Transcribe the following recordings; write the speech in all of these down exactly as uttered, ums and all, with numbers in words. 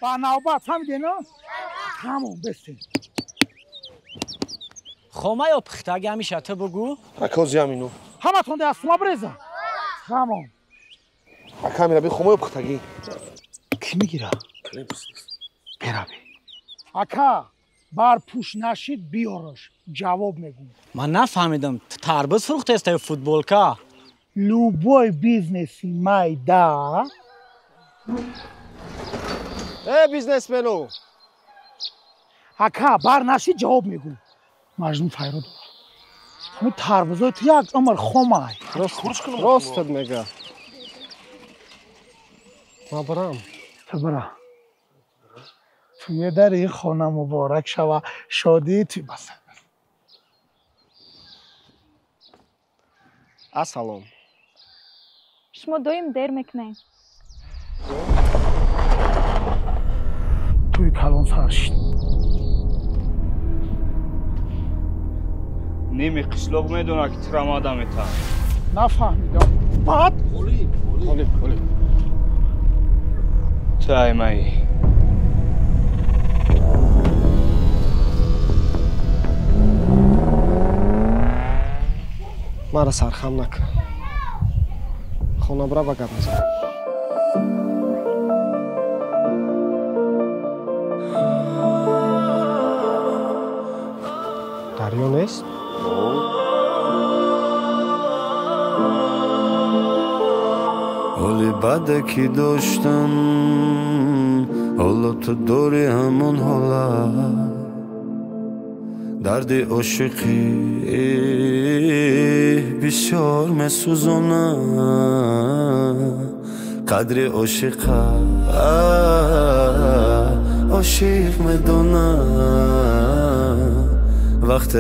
با نوبت فهمیدی نه؟ همون بستین خومه یا پختگی همیشه تو بگو؟ اکازی همینو همه تونده از ما بریزه همون اکا میره بی خومه یا پختگی کی میگیره؟ بیره بی اکا بر پوش نشید بیارش جواب میگم من نفهمیدم تربوز فروخته است یا فوتبولکا любой бізнесі майда ای بیزنسمنو اکا بر نشید جواب میگم مجنون فیرود همین تربوزای تو یک عمر خمای راستت میگه ما برم تو برا توی در این خانه مبارک شوه شادی توی بسه اسلام شما دویم دیر میکنین توی کلان سرشید نیمی قشلوق میدونه که ترم آدمی تا نفهمیدم بعد اولی اولی اولی تای مایی مرا سرخم نکن خونه برا و گپ نزن دریا نیست؟ حالی بده که داشتم حالا تو دوری همون حالا درد عاشقی بسیار مسوزانه قدر عاشق عاشق میدونه وقت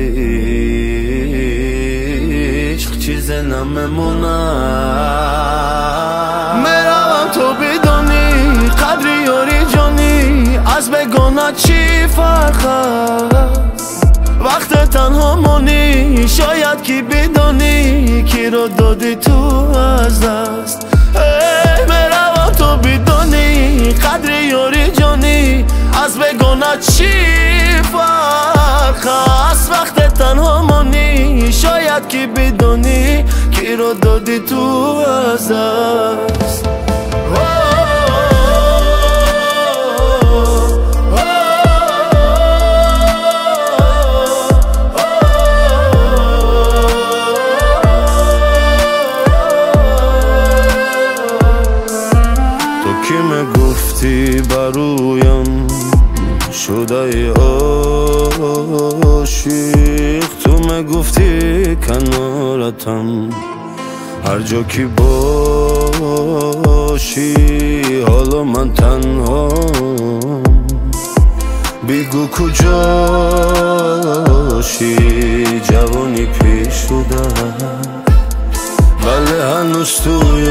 عشق چیز نمیمونه میروم تو بدونی قدر یاری جانی از بگونه چی فرق است وقت تنها مونی شاید که بدونی کی رو دادی تو از دست میروم تو بدونی قدر یاری جانی از بگونه چی فرق است وقت تنها مونی شاید که بدونی کی رو دادی تو از دست گفتی برویم شده عاشق تو میگفتی کنارتم هر جا که باشی حالا من تنها بگو کجاشی جوانی پیش شده ولی هنوز تو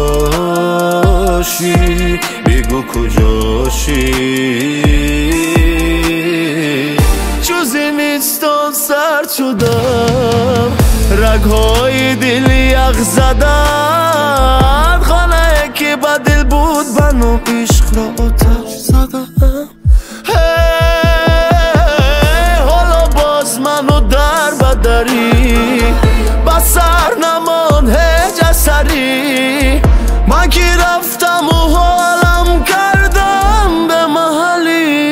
یاشی بگو کجاشی چوزی نیستان سرد شدم رگهای دل یخ زدن خانه که با دل بود بنو عشق را آتش زدم حالا باز منو در بدری با سر نمان هیچ اثری من که رفتم و حالم کردم به محلی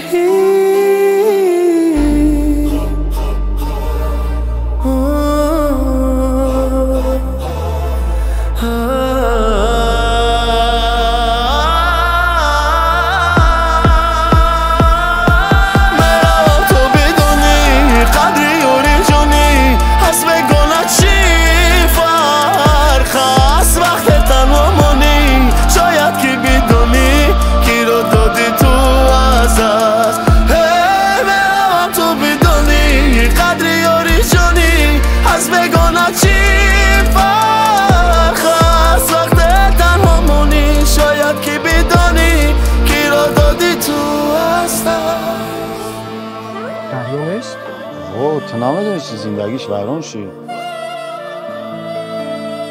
تو نمیدونی چی زندگیش ویران شی این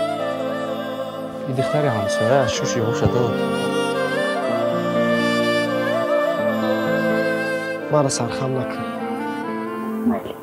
دختر همسایه از شوش یهو شده مرا سرخم نکن. مالی